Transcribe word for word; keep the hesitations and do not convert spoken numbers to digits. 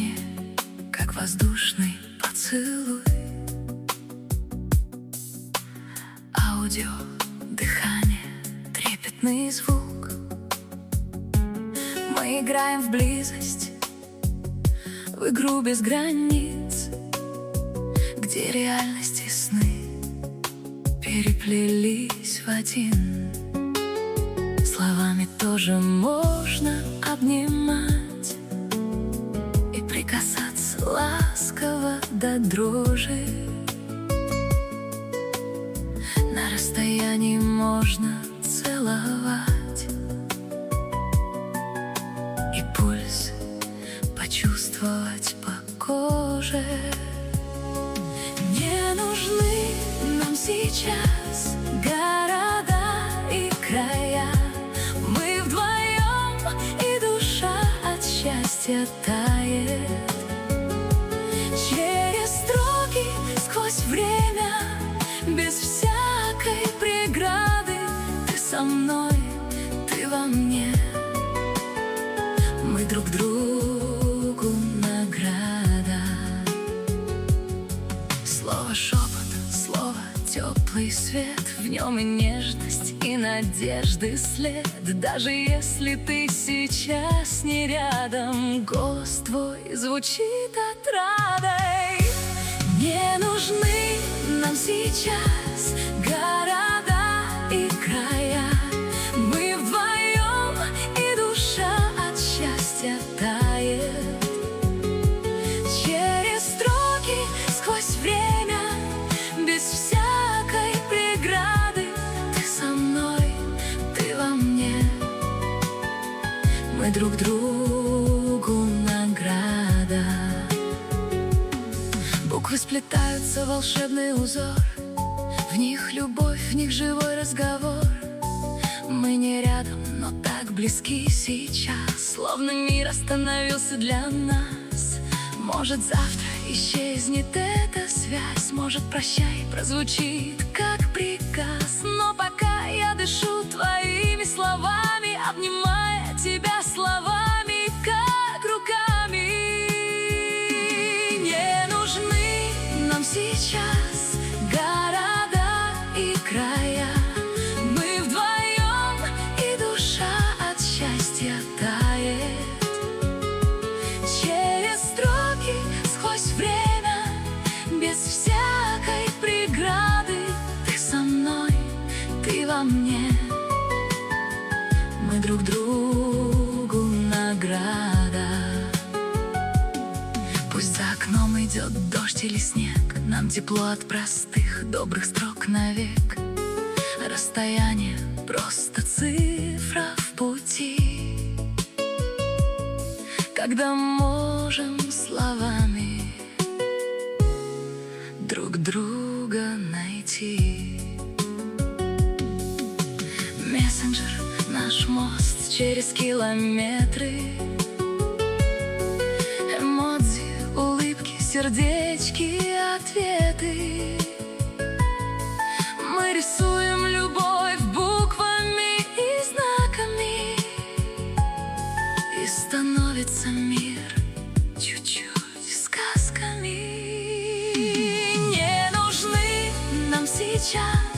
дыхание, как воздушный поцелуй. Аудио, дыхание, трепетный звук. Мы играем в близость, в игру без границ, где реальность и сны переплелись в один. Словами тоже можно обнимать и прикасаться ласково до дрожи. На расстоянии можно целовать и пульс почувствовать по коже. Не нужны нам сейчас города и края. Мы вдвоем, и душа от счастья тает. Через строки, сквозь время, без всякой преграды. Ты со мной, ты во мне. Мы друг другу награда. Слово шепот, слово теплый свет. В нем и нежность, и надежды след. Даже если ты сейчас не рядом, голос твой звучит отрадой. Не нужны нам сейчас города и края. Мы вдвоем, и душа от счастья тает. Через строки, сквозь время, без всякой преграды. Ты со мной, ты во мне. Мы друг другу награда. Буквы сплетаются в волшебный узор. В них любовь, в них живой разговор. Мы не рядом, но так близки сейчас. Словно мир остановился для нас. Может, завтра исчезнет эта связь. Может, прощай прозвучит как приказ. Но пока я дышу твоими словами, обнимая тебя словами, как руками. Не нужны нам сейчас города и края. Мы вдвоем, и душа от счастья тает. Через строки, сквозь время, без всякой преграды. Ты со мной, ты во мне. Мы друг другу награда. Пусть за окном идет дождь или снег, нам тепло от простых добрых строк навек. Расстояние просто цифра в пути, когда можем словами друг друга найти. Мессенджер — наш мост через километры. Эмодзи, улыбки, сердечки, ответы. Мы рисуем любовь буквами и знаками, и становится мир чуть-чуть сказками. Не нужны нам сейчас